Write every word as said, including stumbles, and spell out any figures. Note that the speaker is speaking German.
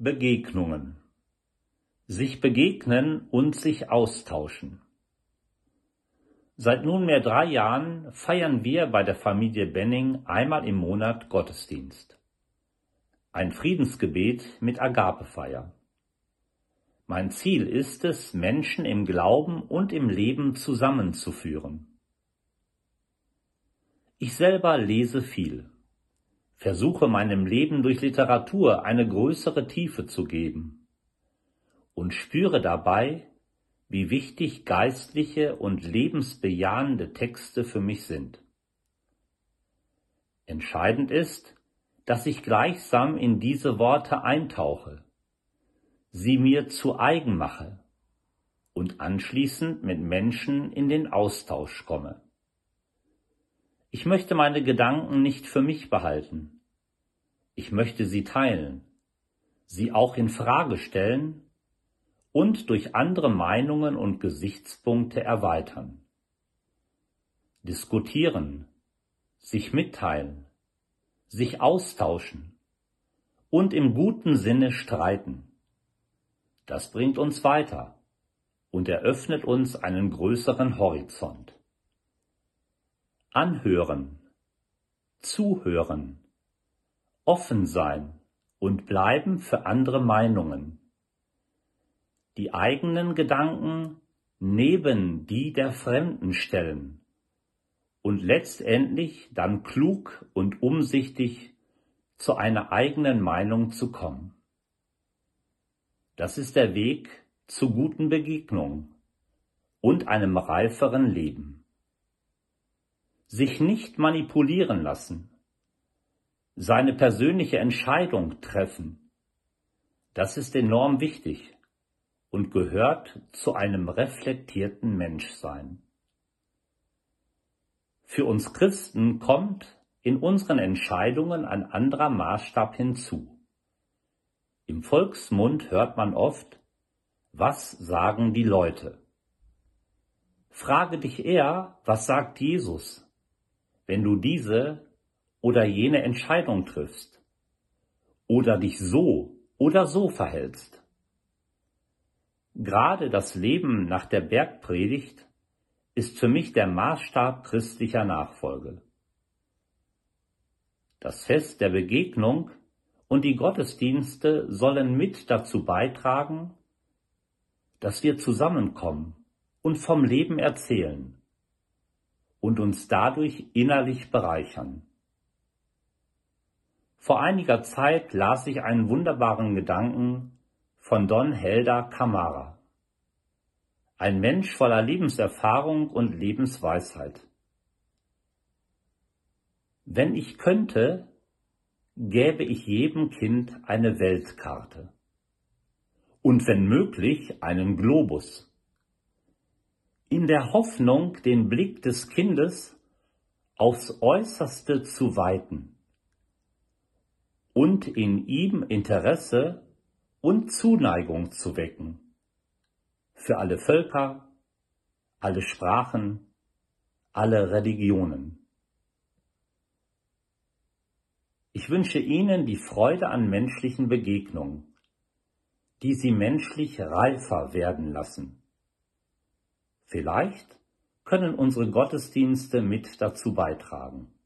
Begegnungen. Sich begegnen und sich austauschen. Seit nunmehr drei Jahren feiern wir bei der Familie Benning einmal im Monat Gottesdienst. Ein Friedensgebet mit Agapefeier. Mein Ziel ist es, Menschen im Glauben und im Leben zusammenzuführen. Ich selber lese viel, versuche meinem Leben durch Literatur eine größere Tiefe zu geben und spüre dabei, wie wichtig geistliche und lebensbejahende Texte für mich sind. Entscheidend ist, dass ich gleichsam in diese Worte eintauche, sie mir zu eigen mache und anschließend mit Menschen in den Austausch komme. Ich möchte meine Gedanken nicht für mich behalten. Ich möchte sie teilen, sie auch in Frage stellen und durch andere Meinungen und Gesichtspunkte erweitern. Diskutieren, sich mitteilen, sich austauschen und im guten Sinne streiten. Das bringt uns weiter und eröffnet uns einen größeren Horizont. Anhören, zuhören, offen sein und bleiben für andere Meinungen. Die eigenen Gedanken neben die der Fremden stellen und letztendlich dann klug und umsichtig zu einer eigenen Meinung zu kommen. Das ist der Weg zu guten Begegnungen und einem reiferen Leben. Sich nicht manipulieren lassen, seine persönliche Entscheidung treffen, das ist enorm wichtig und gehört zu einem reflektierten Menschsein. Für uns Christen kommt in unseren Entscheidungen ein anderer Maßstab hinzu. Im Volksmund hört man oft, was sagen die Leute? Frage dich eher, was sagt Jesus, wenn du diese oder jene Entscheidung triffst oder dich so oder so verhältst. Gerade das Leben nach der Bergpredigt ist für mich der Maßstab christlicher Nachfolge. Das Fest der Begegnung und die Gottesdienste sollen mit dazu beitragen, dass wir zusammenkommen und vom Leben erzählen und uns dadurch innerlich bereichern. Vor einiger Zeit las ich einen wunderbaren Gedanken von Don Helder Camara. Ein Mensch voller Lebenserfahrung und Lebensweisheit. Wenn ich könnte, gäbe ich jedem Kind eine Weltkarte und wenn möglich einen Globus, in der Hoffnung, den Blick des Kindes aufs Äußerste zu weiten und in ihm Interesse und Zuneigung zu wecken für alle Völker, alle Sprachen, alle Religionen. Ich wünsche Ihnen die Freude an menschlichen Begegnungen, die Sie menschlich reifer werden lassen. Vielleicht können unsere Gottesdienste mit dazu beitragen.